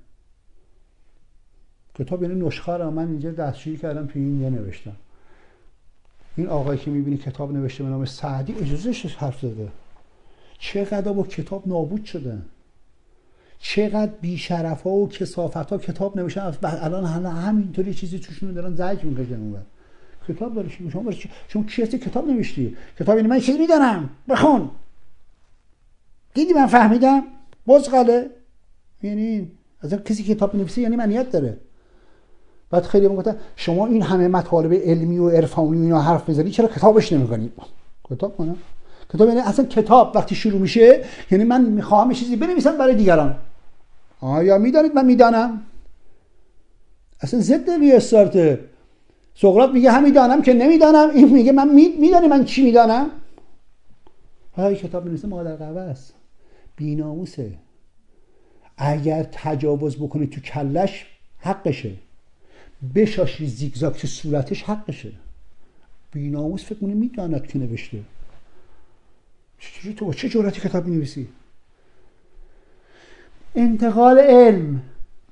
کتاب یعنی نشخوار. من اینجا دستشویی کردم تو این یه نوشتم. این آقایی که میبینی کتاب نوشته به نام سعدی اجازهش حرف زده. چقدر با کتاب نابود شده، چقدر بیشرف ها و کثافت ها کتاب نوشتن، الان همینطوری چیزی توشون دارن زجر میکشن. کتاب داری شما برای شما کی هستی کتاب نوشتی؟ کتاب یعنی من چیزی میدونم بخون، دیدی من فهمیدم بزغاله. یعنی از کسی کتاب نویسه یعنی معنیت داره. بعد خیلی میگفتن شما این همه مطالب علمی و عرفانی و اینا حرف میزنی چرا کتابش نمیکنی؟ کتاب کنم. کتاب یعنی اصلا کتاب وقتی شروع میشه یعنی من میخوام چیزی بنویسم برای دیگران. آیا میدانید من میدانم؟ اصلا ضد ریستارت. سقراط میگه هم میدانم که نمیدانم، این میگه من میدانی من چی میدانم. های کتاب بنویسه مادر قهوه است، بی‌ناموسه. اگر تجاوز بکنه تو کلش حقشه، بشاشی زیگزاگ تو صورتش حقشه. بی‌ناموس فکر کنه میداند که نوشته. چجوری تو با چه جرأتی کتاب می‌نویسی؟ انتقال علم،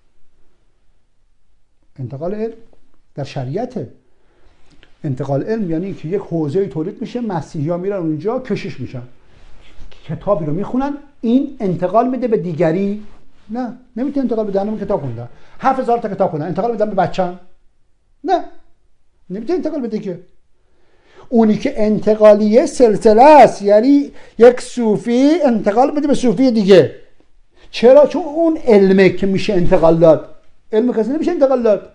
انتقال علم در شریعته. انتقال علم یعنی که یک حوزه تولید میشه، مسیحی‌ها میرن اونجا کشش میشن، کتابی رو میخونن، این انتقال میده به دیگری، نه نمیتونی انتقال بدن. من کتاب خوندم، هفت هزار تا کتاب خوندم، انتقال بدم به بچه‌م؟ نه نمیتونی انتقال بده که. اونی که انتقالیه سلسله است، یعنی یک صوفی انتقال بده به صوفی دیگه. چرا؟ چون اون علمه که میشه انتقال داد، علم کسی نمیشه انتقال داد.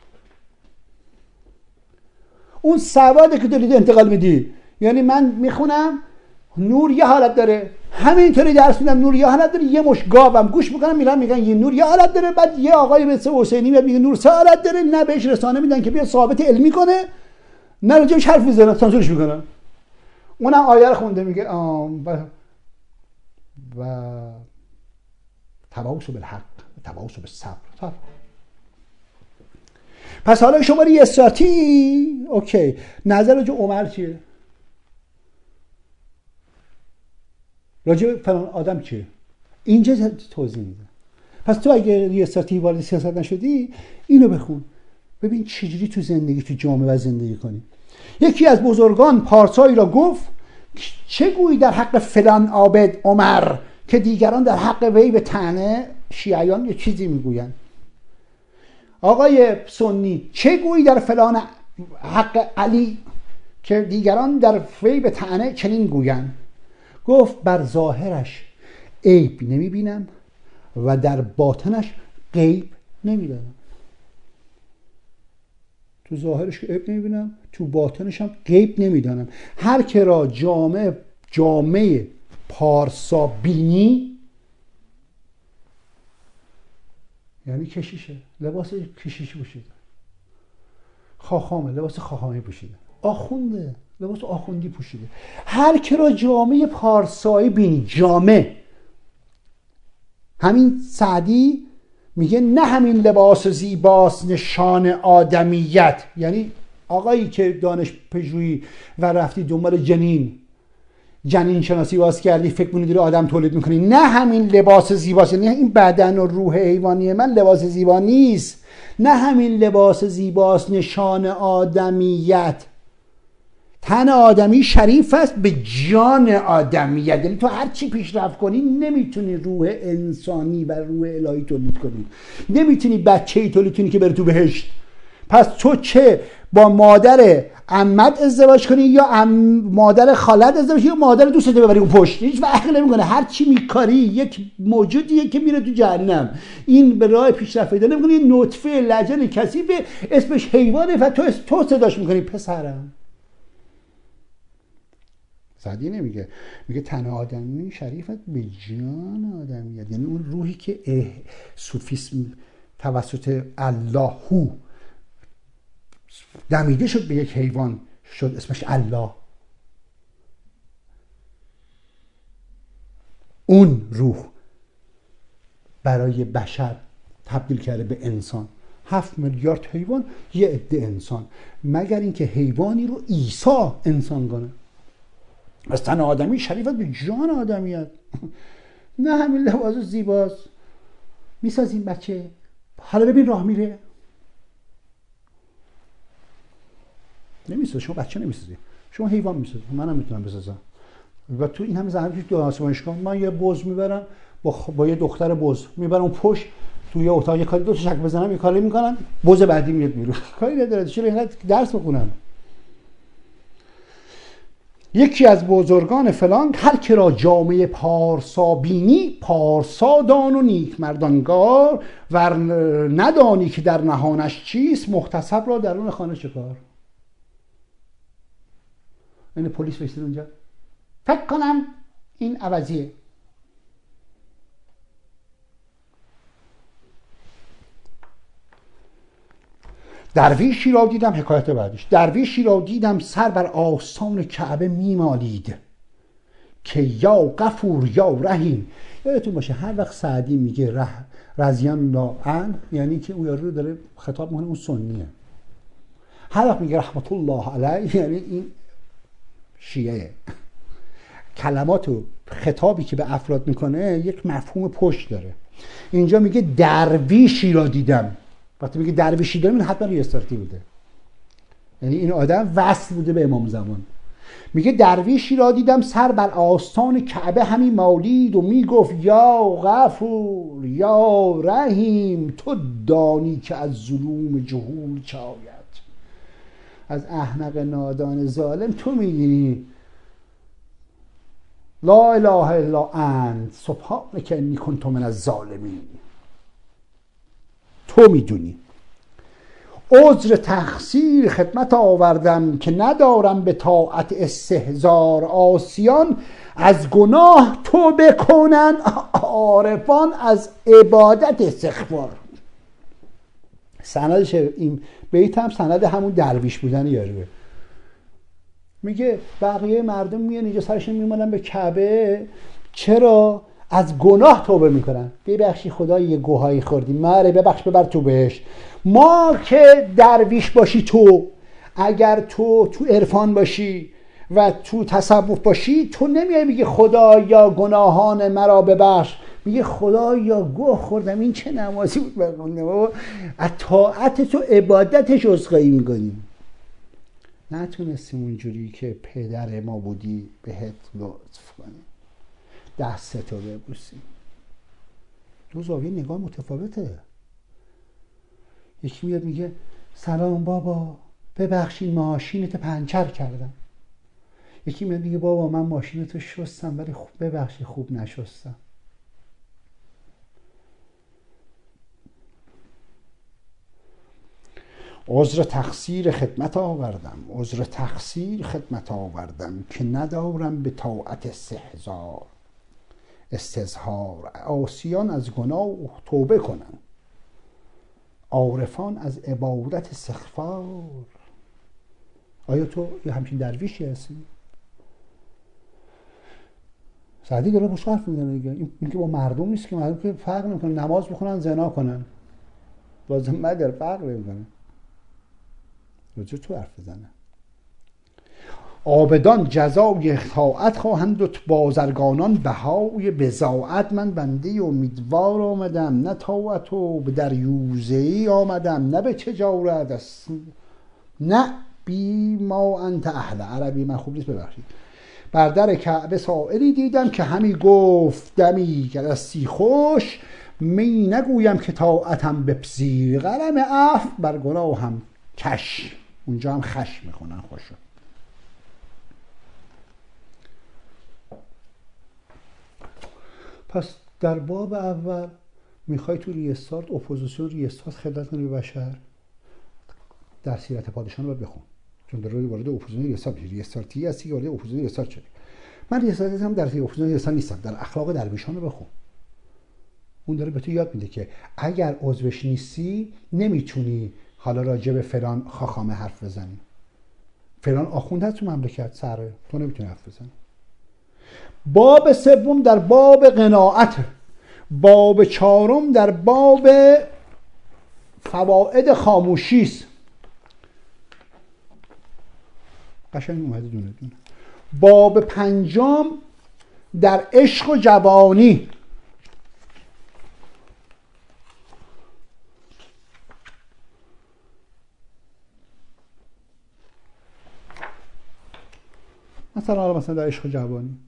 اون سواده که دارید انتقال میدی. یعنی من میخونم نور یه حالت داره، همینطوری درس میدم نور یه حالت داره، یه مش گاوم گوش میکنم میرن میگن یه نور یه حالت داره، بعد یه آقای مثل حسینی میاد میگه نور سه حالت داره، نه بهش رسانه میدن که بیا ثابت علمی کنه، نه راجعش حرف میزنن، سانسورش میکنن. اونم آیه رو خونده میگه آم و و تواصل بالحق تواصل بالصبر. پس حالا شما ریاستاتی اوکی، نظر راجع عمر چیه؟ راجع فلان آدم چیه؟ اینجا توضیح میده. پس تو اگه ریاستاتی وارد سیاست نشدی اینو بخون ببین چجوری تو زندگی تو جامعه و زندگی کنی. یکی از بزرگان پارسایی را گفت چه گویی در حق فلان عابد عمر که دیگران در حق وی به طعنه، شیعیان یه چیزی میگویند. آقای سنی چه گویی در فلان حق علی که دیگران در وی به طعنه چنین گویند. گفت بر ظاهرش عیب نمیبینم و در باطنش غیب نمیدانم. تو ظاهرش عیب نمیبینم، تو باطنش هم غیب نمیدانم. هر که را جامعه جامعه پارسا بینی، یعنی کشیشه، لباس کشیشی پوشیده، خاخامه لباس خاخامی پوشیده، آخونده لباس آخوندی پوشیده. هر که را جامعه پارسایی بینی، جامعه، همین سعدی میگه نه همین لباس زیباست نشان آدمیت. یعنی آقایی که دانش پژوهی و رفتی دنبال جنین جنین شناسی واس کردی، فکر می‌کنی داری آدم تولید می‌کنی، نه همین لباس زیباست، یعنی این بدن و روح حیوانی من لباس زیبا نیست. نه همین لباس زیباست نشان آدمیت. تن آدمی شریف است به جان آدمیت. یعنی تو هر چی پیشرفت کنی نمیتونی روح انسانی و روح الهی تولید کنی، نمیتونی بچه‌ای تولید کنی که بره تو بهشت. پس تو چه با مادر عمت ازدواج کنی یا ام مادر خالت ازدواج کنی یا مادر دوستت ببری اون پشت، هیچ فرقی نمیکنه. هر چی میکاری یک موجودیه که میره تو جهنم. این به راه پیشرفت پیدا نمیکنه. این نطفه لجن کثیف اسمش حیوانه و تو تو صداش میکنی پسرم. سعدی نمیگه، میگه تن آدمی شریفت به جان آدمیت. یعنی اون روحی که صوفیسم توسط اللهو دمیده شد به یک حیوان، شد اسمش الله. اون روح برای بشر تبدیل کرده به انسان. هفت میلیارد حیوان، یه عده انسان، مگر اینکه حیوانی رو عیسی انسان کنه. از تن آدمی شریفت به جان آدمیت. نه همین لباس زیباست میسازیم بچه، حالا ببین راه میره. نمیسازی، شما بچه نمیسازی، شما حیوان میسازی. منم میتونم بسازم. و تو این همه زحمتش دو آسمانشگاه من یه بز میبرم با, خ... با یه دختر بز میبرم اون پشت تو یه اتاق، یه کاری دو تا شک بزنم، یه کاری میکنن، بز بعدی میاد بیرون. کاری نداره، چرا اینقدر درس بخونم؟ یکی از بزرگان فلان هر که را جامعه پارسا بینی، پارسا دان و نیک مردانگار، ور ندانی که در نهانش چیست، محتسب را درون خانه چکار. این پلیس بشید اونجا، فکر کنم این عوضیه. درویشی را دیدم، حکایت بعدش، درویشی را دیدم سر بر آستان کعبه میمالید که یا غفور یا رحیم. یادتون باشه هر وقت سعدی میگه ره رضیان الله عنه یعنی که اون یارو داره خطاب میکنه، اون سنیه. هر وقت میگه رحمت الله علیه یعنی این شیعه. کلمات و خطابی که به افراد میکنه یک مفهوم پشت داره. اینجا میگه درویشی را دیدم. وقتی میگه درویشی داریم حتما ریاستارتی بوده، یعنی این آدم وصل بوده به امام زمان. میگه درویشی را دیدم سر بر آستان کعبه همی مالید و میگفت یا غفور یا رحیم، تو دانی که از ظلوم جهول چه آید. از احمق نادان ظالم تو میگی لا اله الا انت سبحانک انی کنت من الظالمین. تو میدونی. عذر تقصیر خدمت آوردم که ندارم به طاعت استهزار. آسیان از گناه توبه کنن، عارفان از عبادت استغفار. سندش این بیت هم سند همون درویش بودن یاروه. میگه بقیه مردم میان اینجا سرشون میمونن به کعبه، چرا؟ از گناه توبه میکنن. ببخشی خدا یه گوهایی خوردیم، ماره ببخش ببر تو بهشت. ما که درویش باشی تو، اگر تو تو عرفان باشی و تو تصوف باشی، تو نمیای میگه خدا یا گناهان مرا ببخش، میگه خدا یا گوه خوردم این چه نمازی بود بخونده بابا، از طاعت تو عبادتش عذرخواهی میکنیم. نتونستیم اونجوری که پدر ما بودی بهت لطف کنیم دستتو ببوسیم. دو زاویه نگاه متفاوته. یکی میاد میگه سلام بابا ببخشید ماشینت پنچر کردم. یکی میاد میگه بابا من ماشینتو شستم ولی خوب ببخشید خوب نشستم. عذر تقصیر خدمت آوردم، عذر تقصیر خدمت آوردم که ندارم به طاعت استهزار استظهار. عاصیان از گناه توبه کنن، عارفان از عبادت استغفار. آیا تو یه همچین درویشی هستی؟ سعدی داره باش حرف میزنه دیگه. این که با مردم نیست که مردم که فرق نمیکنه، نماز بخونن زنا کنن لازم مدر فرق نمیکنه، راجع تو حرف بزنه. عابدان جزای طاعت خواهند و بازرگانان بهای بضاعت. من بنده امیدوار آمدم نه طاعت و به دریوزه ای آمدم، نه به تجارت است نه بی ما انت اهل. عربی من خوب نیست ببخشید. بر در کعبه سائلی دیدم که همی گفت دمی که دستی خوش، می نگویم که طاعتم بپذیر. قلم عفو بر گناه هم کش، اونجا هم خش میخونن خوشو. پس در باب اول میخوای تو ریستارت اپوزیسیون ریستارت خدمت کنی به بشر، در سیرت پادشاهان رو بخون چون در روی وارد اپوزیسیون ریستارت میشی. ریستارتی هستی که وارد اپوزیسیون ریستارت شدی. من ریستارتی هم در اپوزیسیون ریستارت نیستم، در اخلاق درویشان رو بخون. اون داره به تو یاد میده که اگر عضوش نیستی نمیتونی حالا راجع به فلان خاخامه حرف بزنی، فلان آخوند هست تو مملکت سره، تو نمیتونی حرف بزنی. باب سوم در باب قناعت، باب چهارم در باب فواید خاموشی است. قشنگ اومده دونه دونه. باب پنجم در عشق و جوانی. مثلا مثلا در عشق و جوانی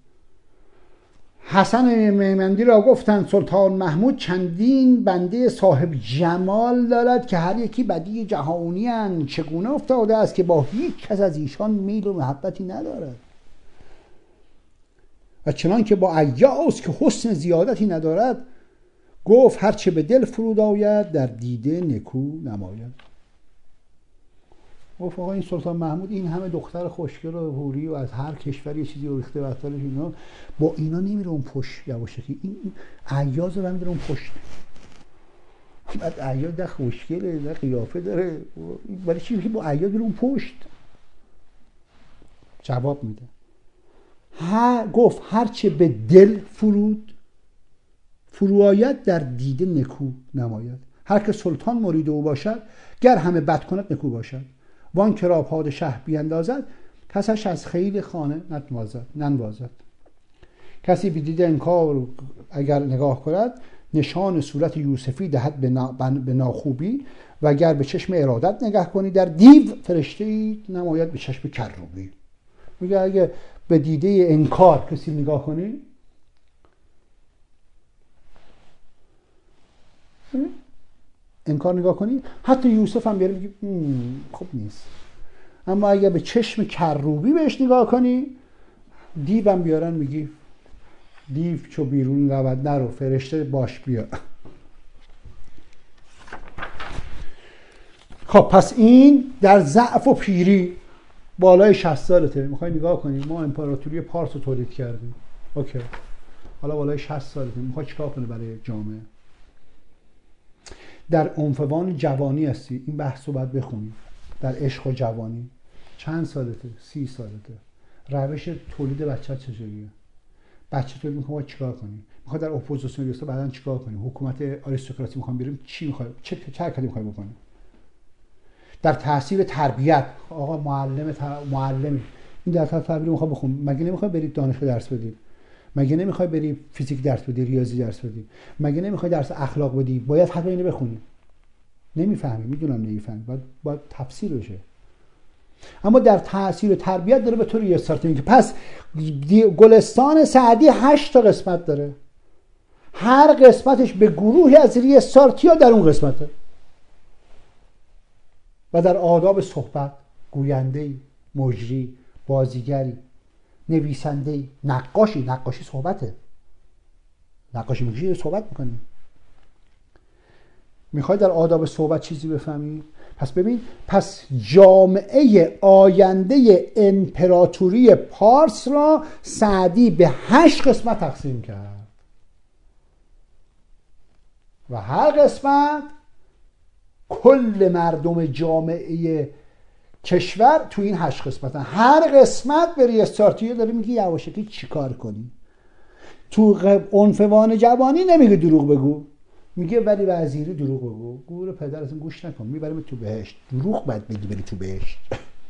حسن میمندی را گفتند سلطان محمود چندین بنده صاحب جمال دارد که هر یکی بدی جهانی اند. چگونه افتاده است که با هیچ کس از ایشان میل و محبتی ندارد و چنان که با ایاس که حسن زیادتی ندارد. گفت هرچه به دل فرود آید در دیده نکو نماید. گفت آقا این سلطان محمود این همه دختر خوشگل و حوری و از هر کشوری یه چیزی ریخته وقتالش، اینا با اینا نمیره اون پشت یواشکی. این عیاز رو میره اون پشت. بعد عیاز ده خوشگله ده قیافه داره ولی چی که با عیاز میره اون پشت. جواب میده هر گفت هرچه به دل فرود فرو آید در دیده نکو نماید. هر که سلطان مرید او باشد گر همه بد کند نکو باشد. وان که را پادشه بیندازد کسش از خیل خانه ننوازد ننوازد. کسی به دید انکار اگر نگاه کند نشان صورت یوسفی دهد به ناخوبی و اگر به چشم ارادت نگاه کنی در دیو فرشته نماید به چشم کروبی. میگه اگه به دیده انکار کسی نگاه کنی، انکار نگاه کنی، حتی یوسف هم بیاره میگه خوب نیست. اما اگه به چشم کروبی بهش نگاه کنی، دیو هم بیارن میگی دیو چو بیرون رود نرو، فرشته باش بیا. خب پس این در ضعف و پیری بالای شصت سالته، میخوای نگاه کنی ما امپراتوری پارس رو تولید کردیم، اوکی، حالا بالای شصت سالته، میخوای چیکار کنی برای جامعه؟ در عنفوان جوانی هستی، این بحث رو باید بخونی. در عشق و جوانی چند سالته؟ سی سالته. روش تولید بچه چجوریه؟ بچه تولید میخوای چیکار کنی؟ میخوای در اپوزیسیون بیسته بعداً چیکار کنی؟ حکومت آریستوکراسی میخوام بیاریم، چی میخوای؟ چه چه حرکتی میخوای بکنی؟ در تحصیل تربیت، آقا معلم تر... معلمی این در طرف تربیت میخوای بخون، مگه نمیخوای برید دانشگاه درس بدی؟ مگه نمیخوای بری فیزیک درس بدی، ریاضی درس بدی؟ مگه نمیخوای درس اخلاق بدی؟ باید حتما اینو بخونی. نمیفهمی، میدونم نمیفهمی، باید باید تفسیر بشه. اما در تحصیل و تربیت داره به طور ریاستارتی میگه. پس گلستان سعدی هشت تا قسمت داره، هر قسمتش به گروهی از ریاستارتی‌ها در اون قسمته. و در آداب صحبت گوینده‌ای، مجری، بازیگری، نویسنده‌ای، نقاشی، نقاشی صحبته، نقاشی میگی صحبت میکنی. میخوای در آداب صحبت چیزی بفهمی؟ پس ببین، پس جامعه آینده امپراتوری پارس را سعدی به هشت قسمت تقسیم کرد و هر قسمت کل مردم جامعه کشور تو این هشت قسمت هن. هر قسمت به ریاستارتیه داره میگه یواشکی چی کار کنی. تو عنفوان جوانی نمیگه دروغ بگو، میگه ولی وزیری دروغ بگو، گور پدرتون گوش نکن، میبریم تو بهشت. دروغ باید بگی بری تو بهشت.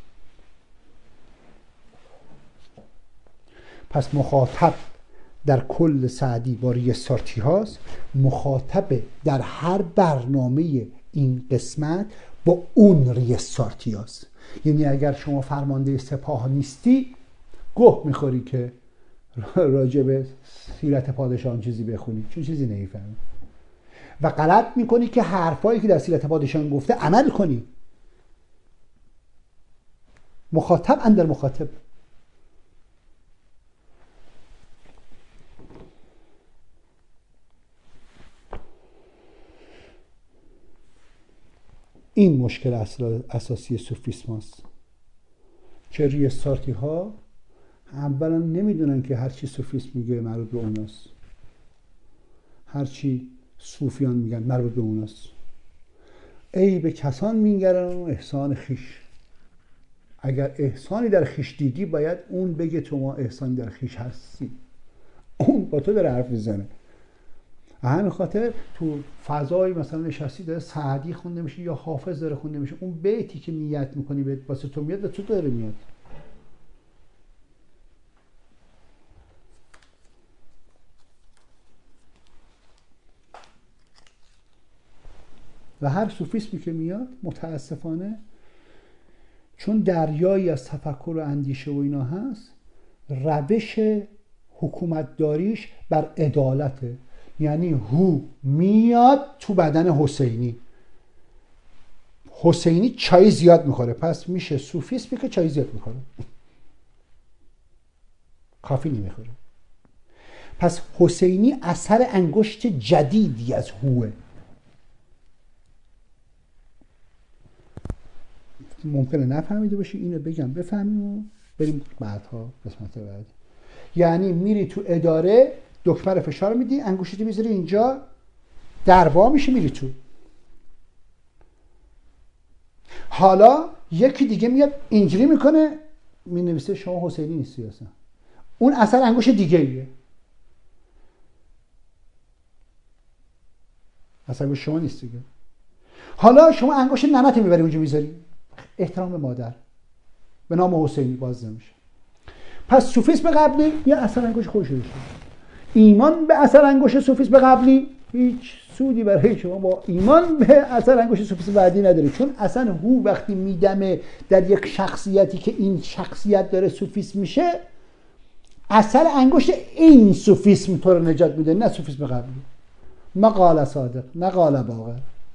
پس مخاطب در کل سعدی با ریاستارتی هاست، مخاطب در هر برنامه این قسمت با اون ریاستارتی هاست. یعنی اگر شما فرمانده سپاه نیستی، گوه میخوری که راجع به سیرت پادشاهان چیزی بخونی، چون چیزی نمیفهمی و غلط میکنی که حرفایی که در سیرت پادشاهان گفته عمل کنی. مخاطب اندر مخاطب. این مشکل اساسی سوفیسم است که ریاستارتی ها اولا نمیدونن که هرچی سوفیسم میگه مربوط به اوناست، هرچی صوفیان میگن مربوط به اوناست. ای به کسان میگرن و احسان خیش. اگر احسانی در خیش دیدی باید اون بگه تو ما احسانی در خیش هستی، اون با تو داره حرف میزنه. همین خاطر تو فضای مثلا نشستی داره سعدی خونده میشه یا حافظ داره خونده میشه، اون بیتی که نیت میکنی به واسه تو میاد، به تو داره میاد. و هر صوفیسمی که میاد متاسفانه چون دریایی از تفکر و اندیشه و اینا هست، روش حکومتداریش بر عدالته. یعنی هو میاد تو بدن حسینی، حسینی چای زیاد میخوره، پس میشه صوفیسمی که چای زیاد میخوره، کافی نمیخوره. پس حسینی اثر انگشت جدیدی از هوه. ممکنه نفهمیده باشی، اینو بگم بفهمیم و بریم بعدها قسمت بعد. یعنی میری تو اداره، دکمه رو فشار میدی، انگشتت میذاری اینجا، دروا میشه، میری تو. حالا یکی دیگه میاد اینجوری میکنه، مینویسه شما حسینی نیستی اصلا، اون اثر انگشت دیگه ایه، اصلا انگشت شما نیست دیگه. حالا شما انگشت ننت میبری اونجا میذاری، احترام به مادر به نام حسینی باز نمیشه. پس صوفیسم قبلی یه اثر انگشت خودش داشت، ایمان به اثر انگشت صوفیسم قبلی هیچ سودی برای شما با ایمان به اثر انگشت سوفیسم بعدی نداره، چون اصلا هو وقتی میدمه در یک شخصیتی که این شخصیت داره سوفیسم میشه، اثر انگشت این سوفیسم تو رو نجات میده، نه سوفیسم قبلی. ما قال صادق نه قال باقر.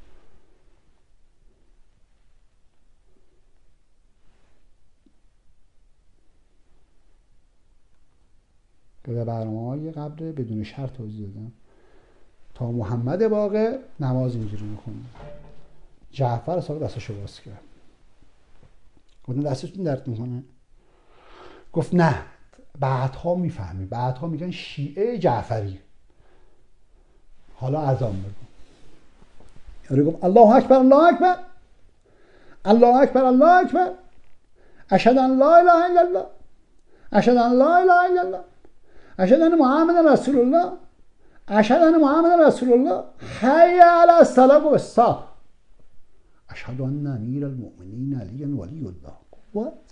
که برنامه‌های قبل بدون شرط توضیح دادم. تا محمد باقر نماز اینجوری میخونه، جعفر صاحب دستشو باز کرد، گفتن دستتون درد میکنه؟ گفت نه، بعدها میفهمی، بعدها میگن شیعه جعفری. حالا اذان بگو. یارو گفت الله اکبر الله اکبر الله اکبر الله اکبر اشهد ان لا اله الا الله اشهد ان لا اله الا الله اشهد ان محمد رسول الله اشهد ان محمد رسول الله حی علی الصلاه و الصلاه اشهد ان امیر المؤمنین علی ولی الله. what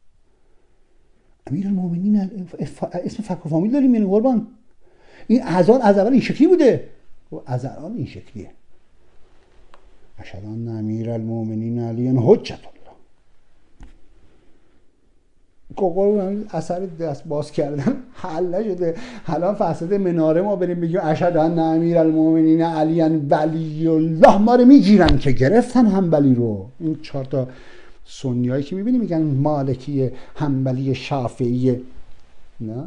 امیر المؤمنین اسم فک و فامیل داریم؟ یعنی قربان این اذان از اول این شکلی بوده؟ از الان این شکلیه. اشهد ان امیر المؤمنین علی حجت الله. قربان اثر دست باز کردن حل نشده. الان فساد مناره ما بریم بگیم اشهد ان امیر المؤمنین علی ولی الله، ما رو میگیرن که گرفتن حنبلی رو. این چهار تا سنیایی که میبینی میگن مالکی، حنبلی، شافعی، نه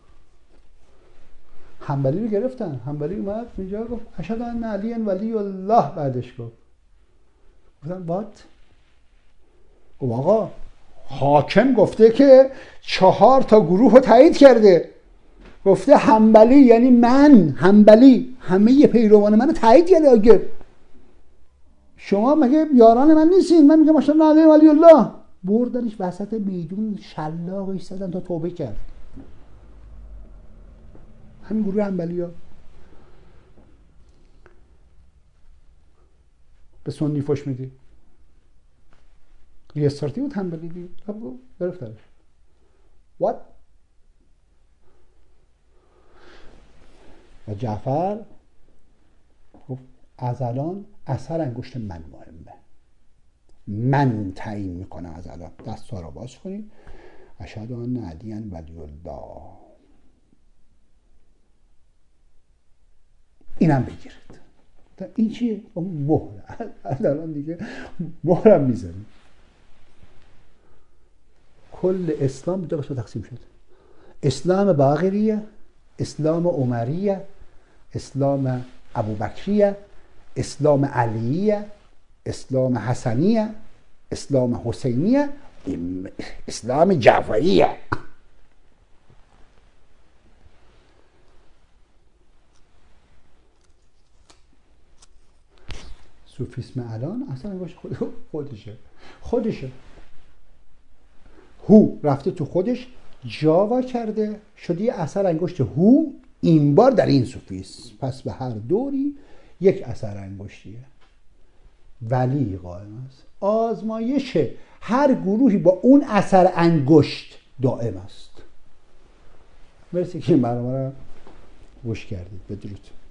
حنبلی رو گرفتن. حنبلی اومد اینجا گفت اشهد ان علی ولی الله، بعدش گفت گفتن وات؟ گفت آقا حاکم گفته که چهار تا گروه رو تایید کرده، گفته حنبلی یعنی من، حنبلی همه پیروان منو تایید کرده. اگه شما مگه یاران من نیستین؟ من میگم ماشاءالله علی ولی الله. بردنش وسط میدون شلاقش زدن تا توبه کرد. همین گروه حنبلی‌ها به سنی فوش میدی. ریستارتی بود حنبلی دی، خب گرفتارش. what؟ و جعفر گفت از الان اثر انگشت من مهمه، من تعیین میکنم از الان. دستا رو باز کنید. اشهد ان علی ولی الله. اینم بگیرید. این چیه؟ مهر. الان دیگه مهرم میزنید. کل اسلام دو قسمت تقسیم شد: اسلام باقریه، اسلام عمریه، اسلام ابوبکریه، اسلام علیه، اسلام حسنیه، اسلام حسینیه، اسلام جعفریه. سوفیسم الان اصلا انگاشت خود خودشه خودشه هو رفته تو خودش جاوا کرده، شده یه اثر انگشت هو، این بار در این سوفیسم. پس به هر دوری یک اثر انگشتیه. ولی قائم است. آزمایش هر گروهی با اون اثر انگشت دائم است. مرسی که این برنامه رو گوش کردید. بدرود.